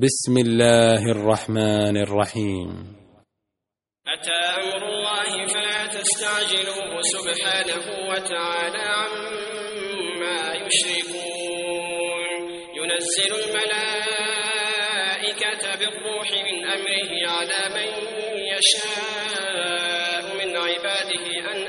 بسم الله الرحمن الرحيم. أتى أمر الله فلا تستعجلوه سبحانه وتعالى عما يشركون. ينزل الملائكة بالروح من أمره على من يشاء من عباده أن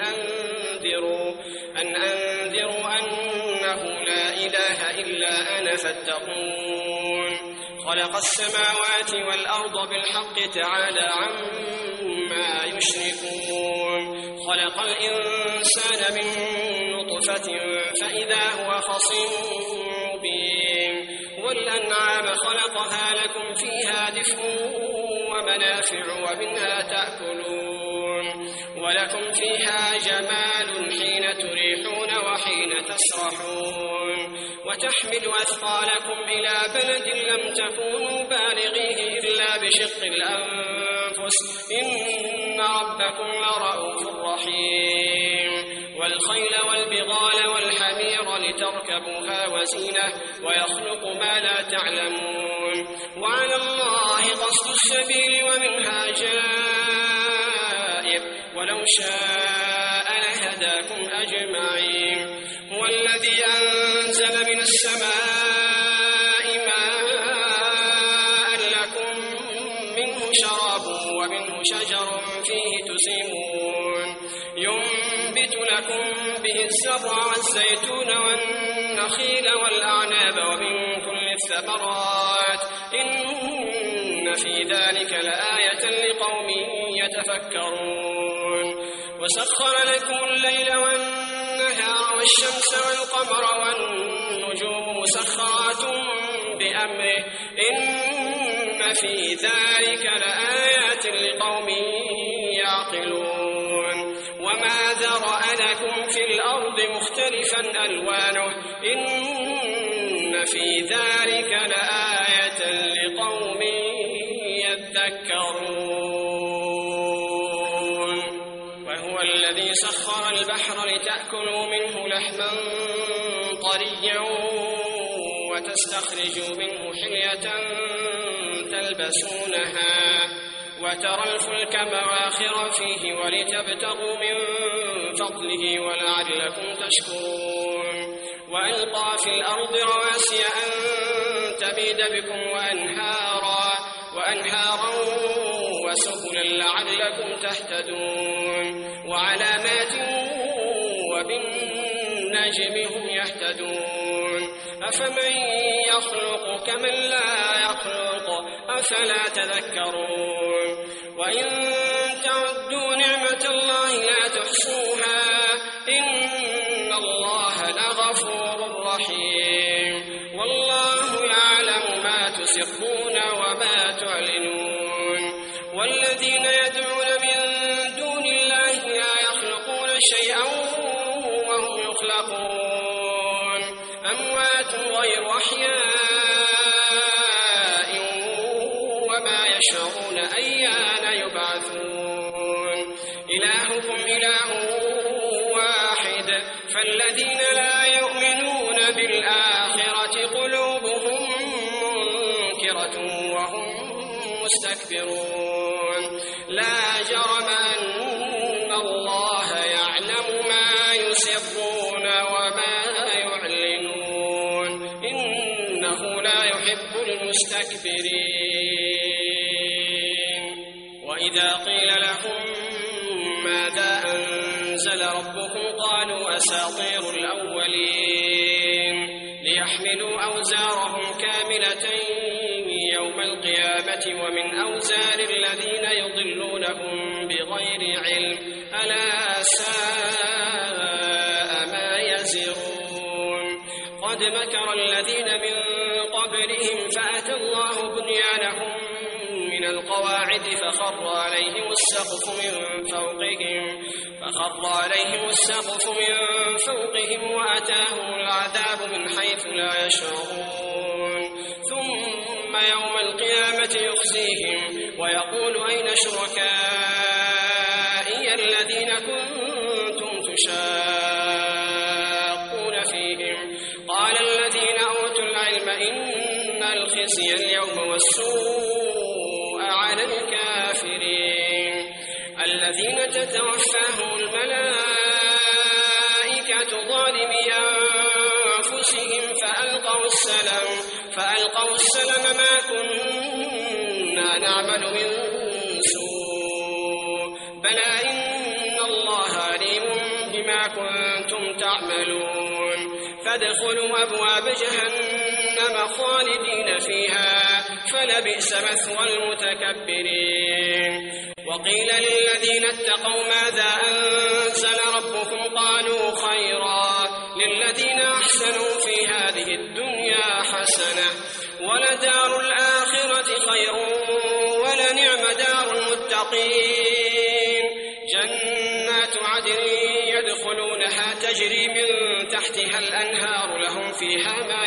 أنذروا أنه لا إله إلا أنا فاتقون. خلق السماوات والأرض بالحق تعالى عما يشركون. خلق الإنسان من نطفة فإذا هو خصيم مبين. والأنعام خلقها لكم فيها دفء ومنافع ومنها تأكلون ولكم فيها جمال حين تريحون وحين تسرحون. وتحمل أثقالكم إلى بلد لم تكونوا بالغيه إلا بشق الأنفس إن ربكم لرؤوف رحيم. والخيل والبغال والحمير لتركبوها وزينة ويخلق ما لا تعلمون. وعلى الله قصد السبيل ومنها جائر ولو شاء لهداكم أجمعين. هو الذي أنزل من السماء ماء لكم منه شراب ومنه شجر فيه تسيمون. ينبت لكم به الزرع والزيتون والنخيل والأعناب ومن كل الثمرات إن في ذلك لآية لقوم يتفكرون. وسخر لكم الليل والنهار والشمس والقمر والنجوم مسخرات بأمره إن في ذلك لآيات لقوم يعقلون. وما ذرأ لكم في الأرض مختلفا ألوانه إن في ذلك لآية لقوم يذكرون. وهو الذي سخر البحر لتأكلوا منه لحما طريا وتستخرجوا منه حلية تلبسونها وترى الفلك مواخر فيه ولتبتغوا من فضله ولعلكم تشكرون. وألقى في الأرض رواسي أن تميد بكم وأنهارا وسبلا لعلكم تهتدون. وعلامات وبالنجم هم يهتدون. أفمن يخلق كمن لا يخلق أفلا تذكرون. وإن تعدوا نعمة الله لا تحصوها إن الله لغفور رحيم. والله يعلم ما تسرون وما تعلنون. والذين يدعون من دون الله لا يخلقون شيئا وهم يخلقون أموات غير أحياء وما يشعرون أيان يبعثون. إلهكم إله واحد فالذين لا يؤمنون بالآخرة قلوبهم منكرة وهم مستكبرون. لا جرم أن الله يعلم ما يسرون وما يعلنون إنه لا يحب المستكبرين. وإذا قيل لهم ماذا أنزل ربكم قالوا أساطير الأولين ليحملوا أوزارهم كاملة يوم القيامة ومن أوزار الذين يضلونهم بغير علم ألا ساء ما يزرون. قد مكر الذين من قبلهم فأتى الله بنيانهم من القواعد فخر عليهم السقف من فوقهم وأتاهم العذاب من حيث لا يشعرون. ثم يوم القيامة يخزيهم ويقول أين شركائي الذين كنتم تشاقون فيهم قال الذين أوتوا العلم إن خزي اليوم والسوء على الكافرين الذين تتوفاهم الملائكة ظالمي أنفسهم فألقوا السلم ما كنا نعمل من سوء بلى إن الله عليم بما كنتم تعملون فادخلوا أبواب جهنم خالدين فيها فلبئس مثوى المتكبرين وقيل للذين اتقوا ماذا أنزل ربكم قالوا خيرا للذين أحسنوا في هذه الدنيا حسنة ولدار الآخرة خير ولنعم دار المتقين جنات عدن يدخلونها تجري من تحتها الأنهار لهم فيها ما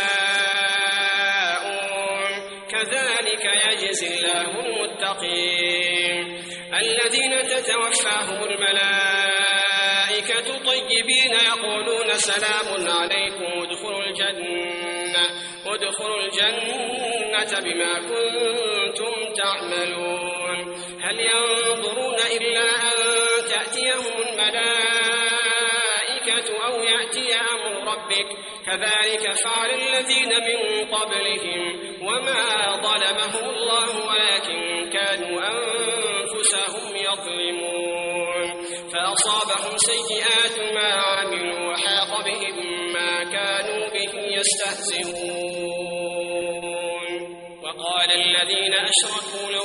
يشاءون كذلك يجزي الله المتقين الذين تتوفاهم الملائكة طيبين يقولون سلام عليكم ادخلوا الجنة بما كنتم تعملون هل ينظرون إلا أن تأتيهم الملائكة أو يأتي أمر ربك كذلك فعل الذين من قبلهم وما ظلمهم الله ولكن كانوا أنفسهم يظلمون فأصابهم سيئات ما عملوا وحاق بهم ما كانوا به يستهزئون وقال الذين أشركوا لو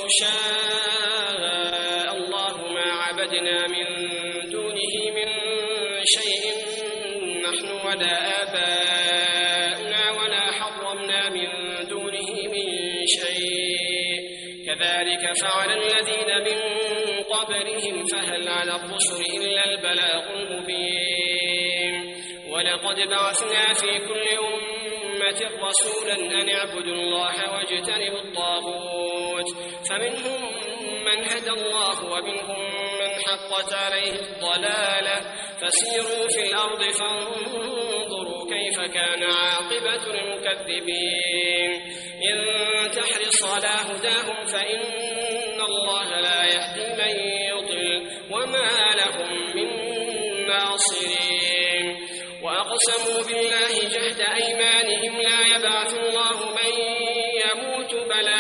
شاء الله ما عبدنا من دونه من شيء نحن ولا آباؤنا ولا حرمنا من دونه من شيء كذلك فعل الذين من قبلهم فهل على الرسل إلا البلاغ المبين ولقد بعثنا في كل أمة رسولا أن اعبدوا الله واجتنبوا الطاغوت فمنهم من هدى الله ومنهم من حقت عليه الضلالة فسيروا في الأرض فانظروا كيف كان عاقبة المكذبين إن تحرص على هداهم فإن الله لا يهدي من يضل وما لهم من ناصرين وأقسموا بالله جهد أيمانهم لا يبعث الله من يموت بلى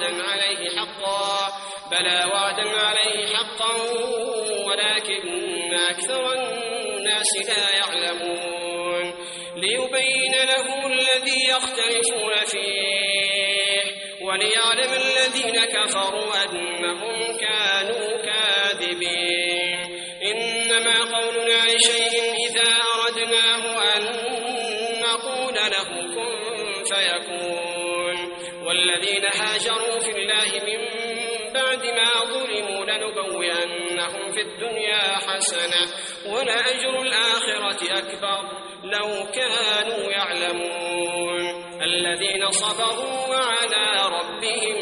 وعدا عليه حقا ولكن أكثر الناس لا يعلمون ليبين لهم الذي يختلفون فيه وليعلم الذين كفروا أنهم كانوا كاذبين إنما قولنا لشيء إذا أردناه أن نقول له كن فيكون والذين هاجروا في الله من بعد ما ظلموا لنبوئنهم في الدنيا حسنة ولأجر الآخرة أكبر لو كانوا يعلمون الذين صبروا وعلى ربهم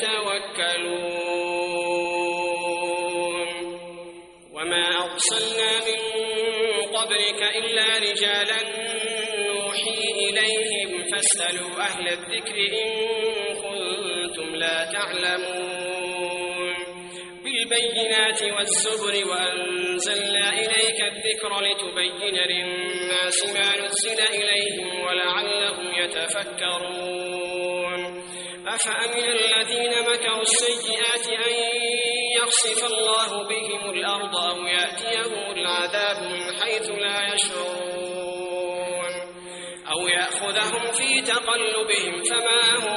يتوكلون وما أرسلنا من قبلك إلا رجالا نوحي إليهم فاسألوا أهل الذكر إن كنتم لا تعلمون بالبينات والزبر وأنزلنا إليك الذكر لتبين للناس ما نزل إليهم ولعلهم يتفكرون أفأمن الذين مكروا السيئات أن يخسف الله بهم الأرض أو يأتيهم العذاب من حيث لا يشعرون أو يأخذهم في تقلبهم فما هم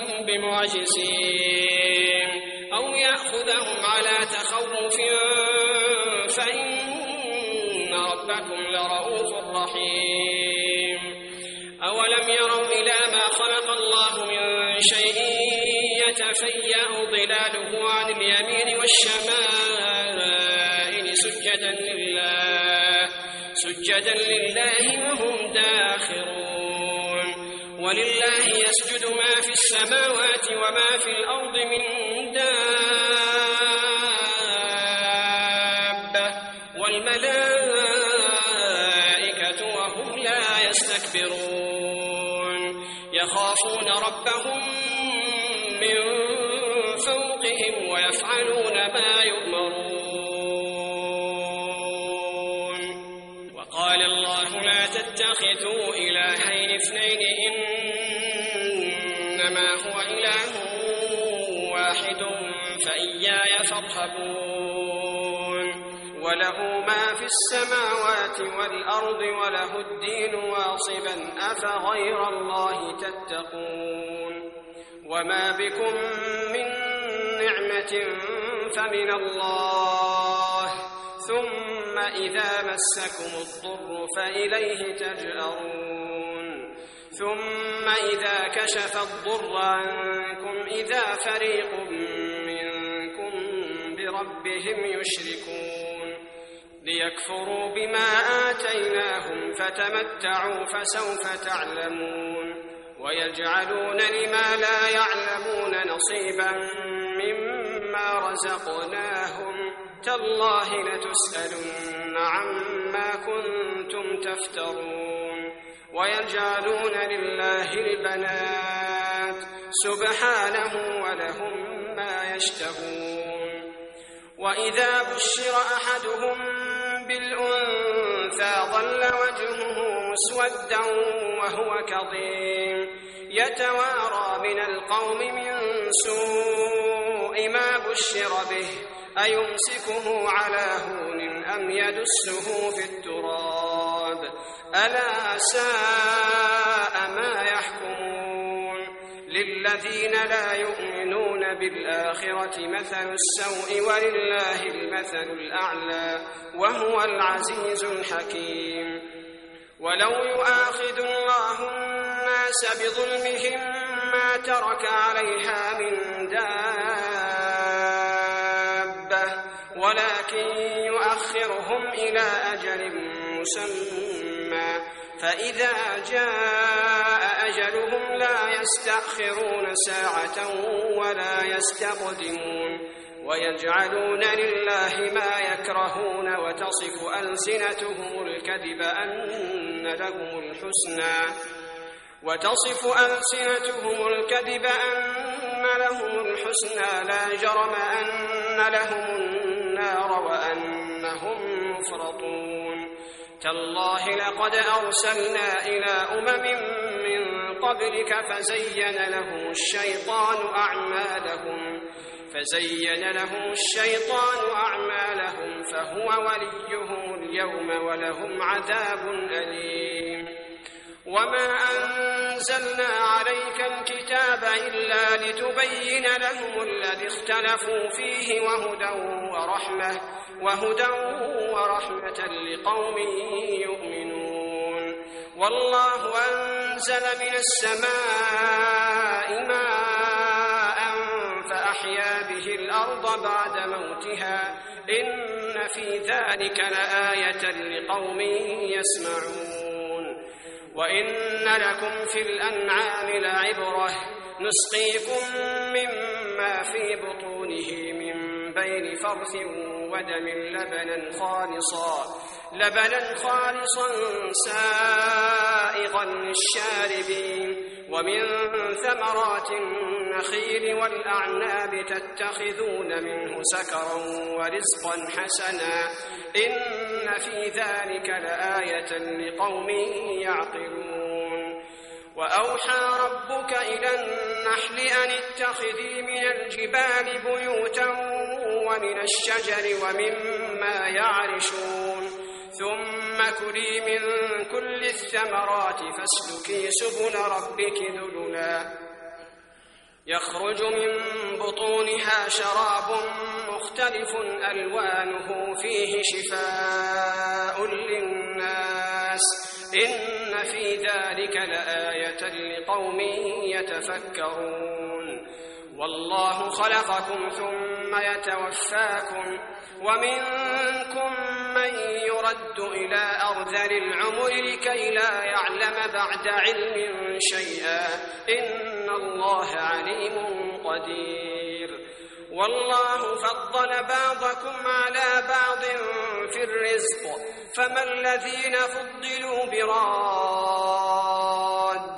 بمعجزين أو يأخذهم على تخوف فإن ربكم لرؤوف رحيم أولم يروا إلى ما خلق الله من شيء يتفيأ ظلاله عن اليمين والشمائل سجدا لله وهم داخرون ولله يسجد ما في السماوات وما في الأرض من دابة والملائكة وهم لا يستكبرون يخافون يخافون ربهم من فوقهم ويفعلون ما يؤمرون. وقال الله لا تتخذوا إلهين اثنين إنما هو إله واحد فإياي فارهبون. وله ما في السماوات والأرض وله الدين واصبا أفغير الله تتقون. وما بكم من نعمة فمن الله ثم إذا مسكم الضر فإليه تجأرون. ثم إذا كشف الضر عنكم إذا فريق منكم بربهم يشركون. ليكفروا بما آتيناهم فتمتعوا فسوف تعلمون. ويجعلون لما لا يعلمون نصيبا مما رزقناهم تالله لتسألن عما كنتم تفترون. ويجعلون لله البنات سبحانه ولهم ما يشتهون. وإذا بشر أحدهم بالأنثى ظل وجهه مسودا وهو كظيم يتوارى من القوم من سوء ما بشر به أيمسكه على هون أم يدسه في التراب ألا ساء ما يحكمون. للذين لا يؤمنون بالآخرة مثل السوء ولله المثل الأعلى وهو العزيز الحكيم. ولو يؤاخذ الله الناس بظلمهم ما ترك عليها من دابة ولكن يؤخرهم إلى أجل مسمى فإذا جاء أجلهم لا يستأخرون ساعة ولا يستقدمون. ويجعلون لله ما يكرهون وتصف ألسنتهم الكذب أن لهم الحسنى لا جرم أن لهم النار وأنهم مفرطون. تالله لقد أرسلنا إلى أمم من قبلك فزين لهم الشيطان أعمالهم فهو وليهم اليوم ولهم عذاب أليم. وما أنزلنا عليك الكتاب إلا لتبين لهم الذي اختلفوا فيه وهدى ورحمة لقوم يؤمنون. والله أنزل من السماء ماء فأحيا به الأرض بعد موتها إن في ذلك لآية لقوم يسمعون. وإن لكم في الأنعام لعبرة نسقيكم مما في بطونه من بين فرث ودم لبنا خالصا سائغا للشاربين ومن ثمرات النخيل والأعناب تتخذون منه سكرا ورزقا حسنا إن في ذلك لآية لقوم يعقلون. وأوحى ربك إلى النحل أن اتخذي من الجبال بيوتا ومن الشجر ومما يعرشون ثم كلي من كل الثمرات فاسلكي سبل ربك ذللا يخرج من بطونها شراب مختلف ألوانه فيه شفاء للناس إن في ذلك لآية لقوم يتفكرون. والله خلقكم ثم يتوفاكم ومنكم من يرد إلى أرذل العمر لكي لا يعلم بعد علم شيئا إن الله عليم قدير. والله فضل بعضكم على بعض في الرزق فما الذين فضلوا براد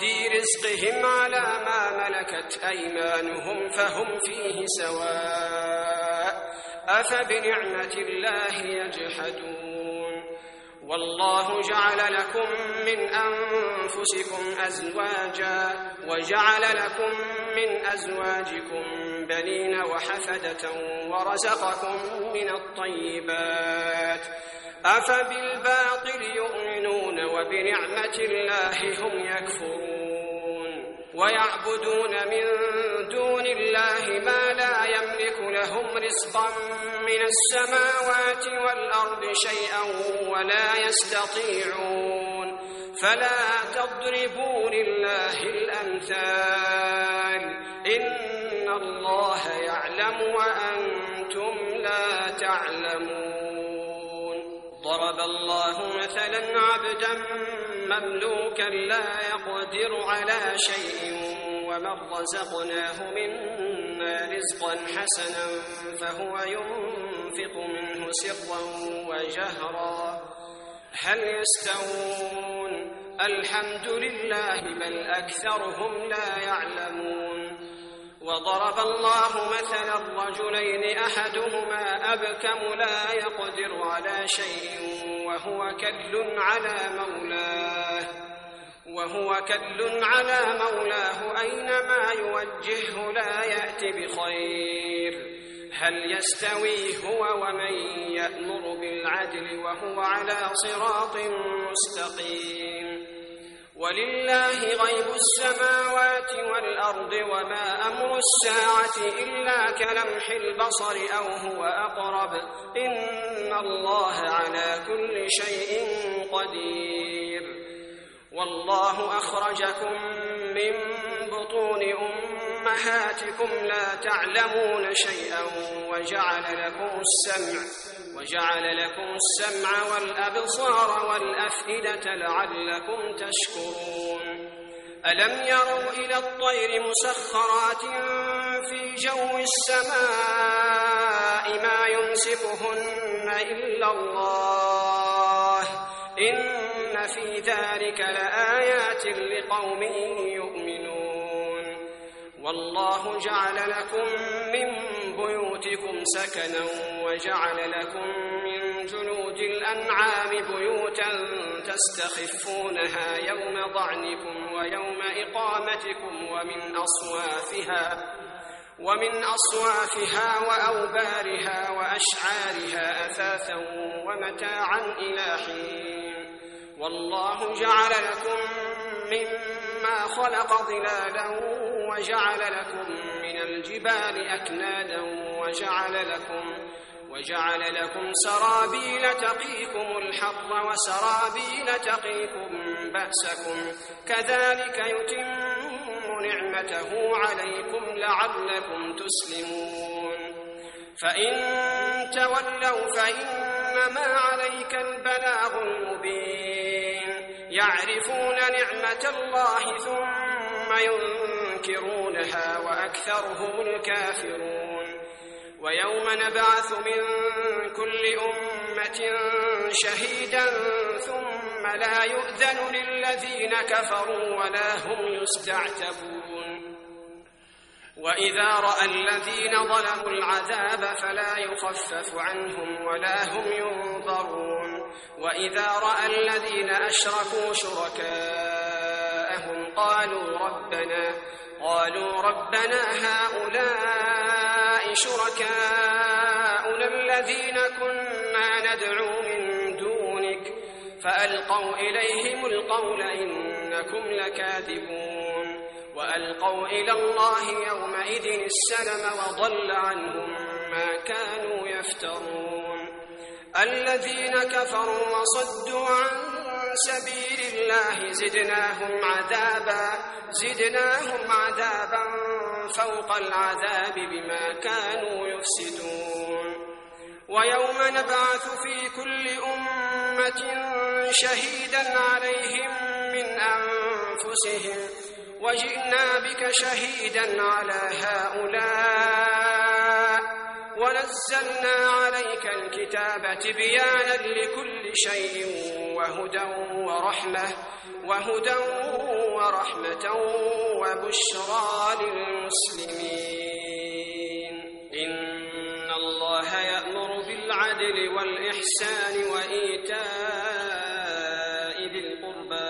رزقهم على ما ملكت أيمانهم فهم فيه سواء أفبنعمة الله يجحدون والله جعل لكم من أنفسكم أزواجا وجعل لكم من أزواجكم بنين وحفدة ورزقكم من الطيبات أفبالباطل يؤمنون وبنعمة الله هم يكفرون ويعبدون من دون الله ما لا يملك لهم رزقا من السماوات والأرض شيئا ولا يستطيعون فلا تضربوا لله الأمثال إن الله يعلم وأنتم لا تعلمون ضرب الله مثلا عبدا مملوكا لا يقدر على شيء ومن رزقناه منا رزقا حسنا فهو ينفق منه سرا وجهرا هل يستوون الحمد لله بل أكثرهم لا يعلمون وضرب الله مثلا رجلين أحدهما أبكم لا يقدر على شيء وهو كل على مولاه أينما يوجهه لا يأتي بخير هل يستوي هو ومن يأمر بالعدل وهو على صراط مستقيم ولله غيب السماوات والأرض وما أمر الساعة إلا كلمح البصر أو هو أقرب إن الله على كل شيء قدير والله أخرجكم من بطون أمهاتكم لا تعلمون شيئا وجعل لكم السمع والأبصار والأفئدة لعلكم تشكرون ألم يروا إلى الطير مسخرات في جو السماء ما يمسكهن إلا الله إن في ذلك لآيات لقوم يؤمنون والله جعل لكم من بيوتكم سكنا وجعل لكم من جلود الأنعام بيوتا تستخفونها يوم ضعنكم ويوم إقامتكم ومن أصوافها وأوبارها وأشعارها أثاثا ومتاعا إلى حين والله جعل لكم مما خلق ظلالا وجعل لكم من الجبال أكنادا وجعل لكم سرابيل تقيكم الحر وسرابيل تقيكم بأسكم كذلك يتم نعمته عليكم لعلكم تسلمون فإن تولوا فإنما عليك البلاغ المبين يعرفون نعمة الله ثم ينكرونها وأكثرهم الكافرون ويوم نبعث من كل أمة شهيدا ثم لا يؤذن للذين كفروا ولا هم يستعتبون وإذا رأى الذين ظلموا العذاب فلا يخفف عنهم ولا هم ينظرون وإذا رأى الذين أشركوا شركاءهم قالوا ربنا هؤلاء شركاؤنا الذين كنا ندعو من دونك فألقوا إليهم القول إنكم لكاذبون وألقوا إلى الله يومئذ السلم وضل عنهم ما كانوا يفترون الذين كفروا وصدوا عن سبيل الله زدناهم عذابا فوق العذاب بما كانوا يفسدون ويوم نبعث في كل أمة شهيدا عليهم من أنفسهم وجئنا بك شهيدا على هؤلاء ونزلنا عليك الكتاب تبيانا لكل شيء وهدى ورحمة وبشرى للمسلمين. إن الله يأمر بالعدل والإحسان وإيتاء ذي القربى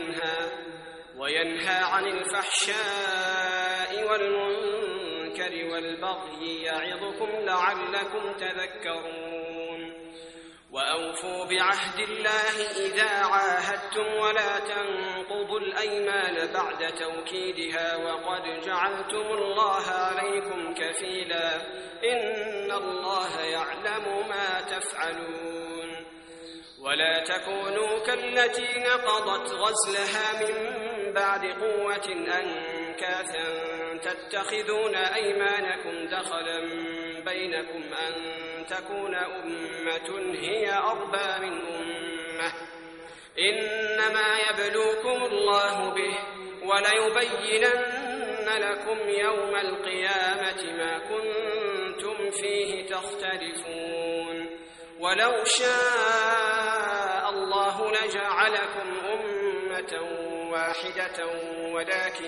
وينهى عن الفحشاء والمنكر والبغي يعظكم لعلكم تذكرون. وأوفوا بعهد الله إذا عاهدتم ولا تنقضوا الأيمان بعد توكيدها وقد جعلتم الله عليكم كفيلا إن الله يعلم ما تفعلون. ولا تكونوا كالتي نقضت غزلها من بعد قوة أنكاثا تتخذون أيمانكم دخلا بينكم أن تكون أمة هي أربى من أمة إنما يبلوكم الله به وليبينن لكم يوم القيامة ما كنتم فيه تختلفون. ولو شاء الله لجعلكم أمة واحدة ولكن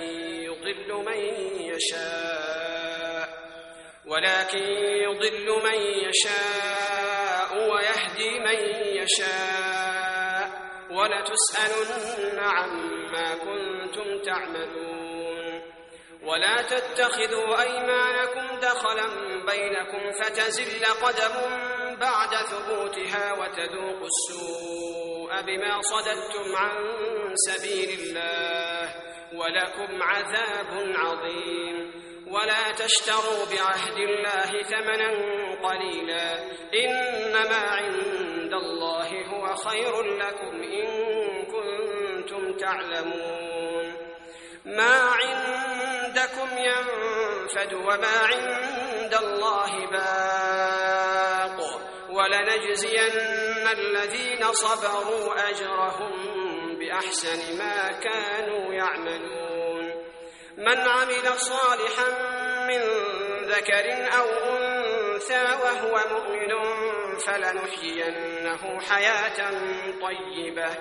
يضل من يشاء ويهدي من يشاء ولتسألن عما كنتم تعملون. ولا تتخذوا أيمانكم دخلا بينكم فتزل قدم بعد ثبوتها وتذوقوا السوء بما صددتم عن سبيل الله ولكم عذاب عظيم. ولا تشتروا بعهد الله ثمنا قليلا إنما عند الله هو خير لكم إن كنتم تعلمون. ما عندكم ينفد وما عند الله باق ولنجزين الذين صبروا أجرهم بأحسن ما كانوا يعملون. من عمل صالحا من ذكر أو أنثى وهو مؤمن فلنحيينه حياة طيبة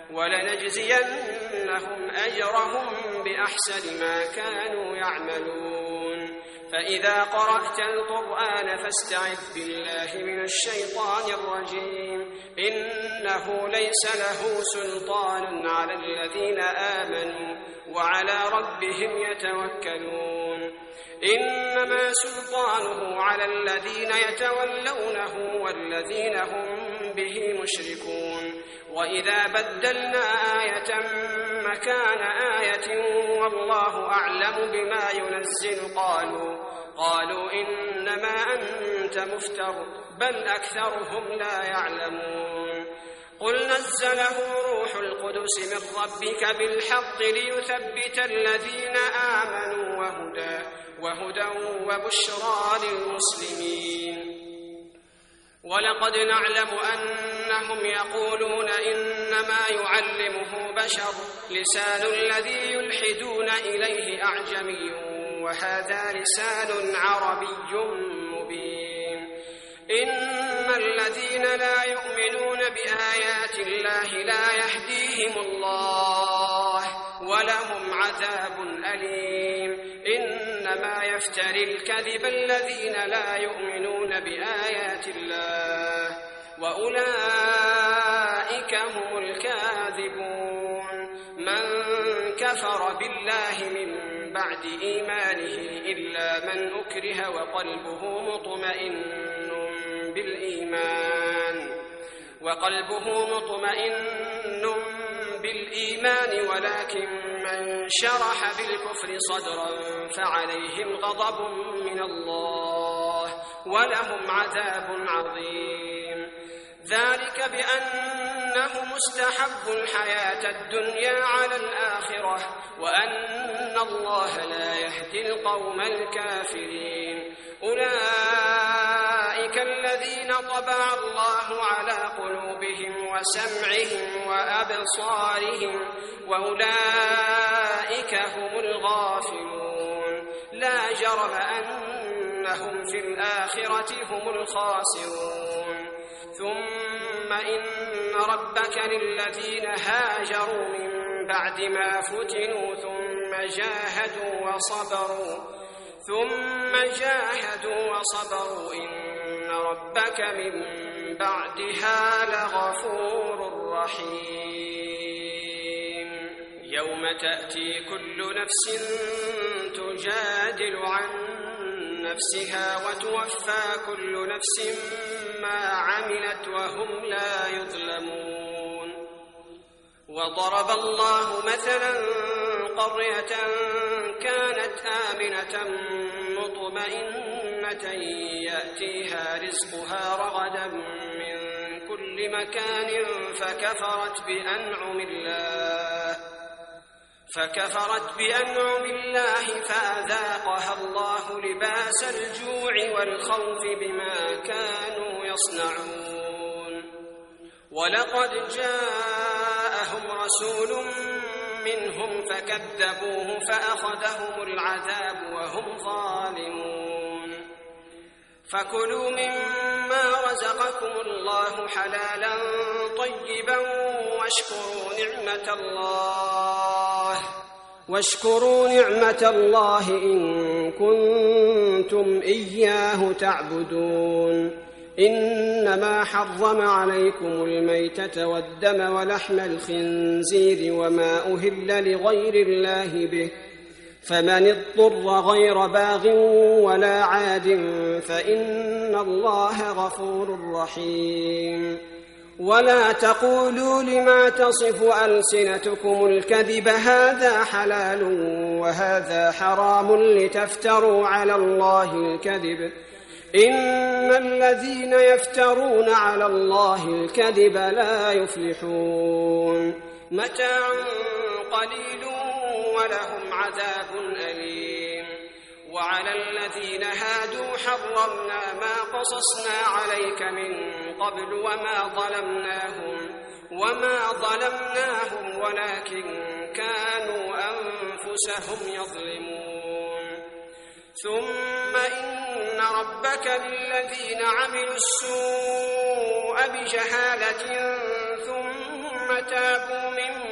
ولنجزينهم أجرهم بأحسن ما كانوا يعملون. فإذا قرأت القرآن فاستعذ بالله من الشيطان الرجيم إنه ليس له سلطان على الذين آمنوا وعلى ربهم يتوكلون. إنما سلطانه على الذين يتولونه والذين هم به مشركون. وإذا بدلنا آية مكان آية والله أعلم بما ينزل قالوا إنما أنت مفتر بل أكثرهم لا يعلمون. قل نزله روح القدس من ربك بالحق ليثبت الذين آمنوا وهدى وبشرى للمسلمين. ولقد نعلم أنهم يقولون إنما يعلمه بشر لسان الذي يلحدون إليه أعجمي وهذا لسان عربي مبين. إن الذين لا يؤمنون بآيات الله لا يهديهم الله ولهم عذاب أليم. إنما يفتري الكذب الذين لا يؤمنون بآيات الله وأولئك هم الكاذبون. من كفر بالله من بعد إيمانه إلا من أكره وقلبه مطمئن بالإيمان ولكن من شرح بالكفر صدرا فعليهم غضب من الله ولهم عذاب عظيم. ذلك بأنهم استحبوا الحياة الدنيا على الآخرة وأن الله لا يهدي القوم الكافرين. أولئك الذين طبع الله على قلوبهم وسمعهم وأبصارهم وأولئك هم الغافلون. لا جرم أنهم إنهم في الآخرة هم الخاسرون ثم إن ربك للذين هاجروا من بعد ما فتنوا ثم جاهدوا وصبروا إن ربك من بعدها لغفور رحيم يوم تأتي كل نفس تجادل عن نفسها وتوفى كل نفس ما عملت وهم لا يظلمون وضرب الله مثلا قرية كانت آمنة مطمئنة يأتيها رزقها رغدا من كل مكان فكفرت بأنعم الله فأذاقها الله لباس الجوع والخوف بما كانوا يصنعون ولقد جاءهم رسول منهم فكذبوه فأخذهم العذاب وهم ظالمون فكلوا مما رزقكم الله حلالا طيبا واشكروا نعمة الله إن كنتم إياه تعبدون إنما حرم عليكم الميتة والدم ولحم الخنزير وما أهل لغير الله به فمن اضطر غير باغ ولا عاد فإن الله غفور رحيم ولا تقولوا لما تصف ألسنتكم الكذب هذا حلال وهذا حرام لتفتروا على الله الكذب إن الذين يفترون على الله الكذب لا يفلحون متاع قليل ولهم عذاب أليم وعلى الذين هادوا حرمنا ما قصصنا عليك من قبل وما ظلمناهم ولكن كانوا أنفسهم يظلمون ثم إن ربك للذين عملوا السوء بجهالة ثم تابوا من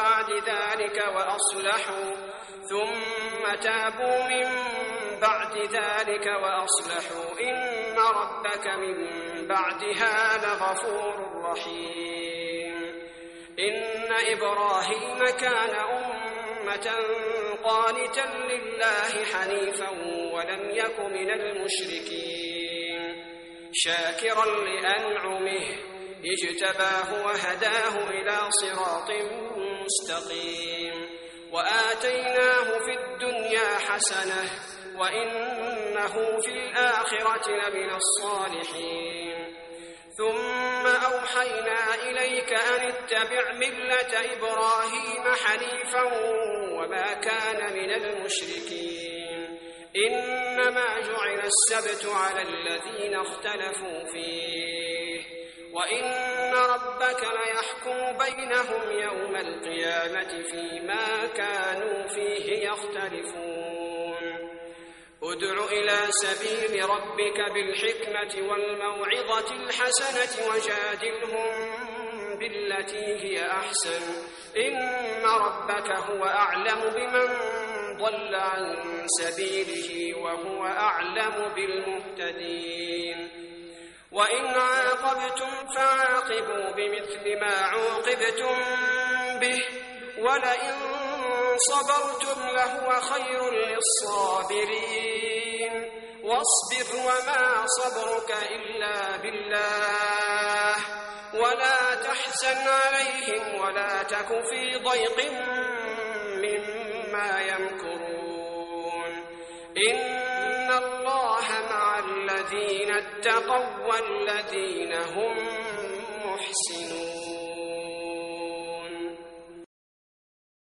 بعد ذلك وأصلحوا إن ربك من بعدها لغفور رحيم إن إبراهيم كان أمة قانتا لله حنيفا ولم يك من المشركين شاكرا لأنعمه اجتباه وهداه إلى صراط مستقيم وآتيناه في الدنيا حسنة وإنه في الآخرة لمن الصالحين ثم أوحينا إليك أن اتبع ملة إبراهيم حنيفا وما كان من المشركين إنما جعل السبت على الذين اختلفوا فيه وإن ربك ليحكم بينهم يوم القيامة فيما كانوا فيه يختلفون ادع إلى سبيل ربك بالحكمة والموعظة الحسنة وجادلهم بالتي هي أحسن إن ربك هو أعلم بمن ضل عن سبيله وهو أعلم بالمهتدين وإن عاقبتم فعاقبوا بمثل ما عوقبتم به ولئن صبرتم لهو خير للصابرين واصبر وما صبرك إلا بالله ولا تحزن عليهم ولا تك في ضيق مما يمكرون إن الله مع الذين اتقوا والذين هم محسنون.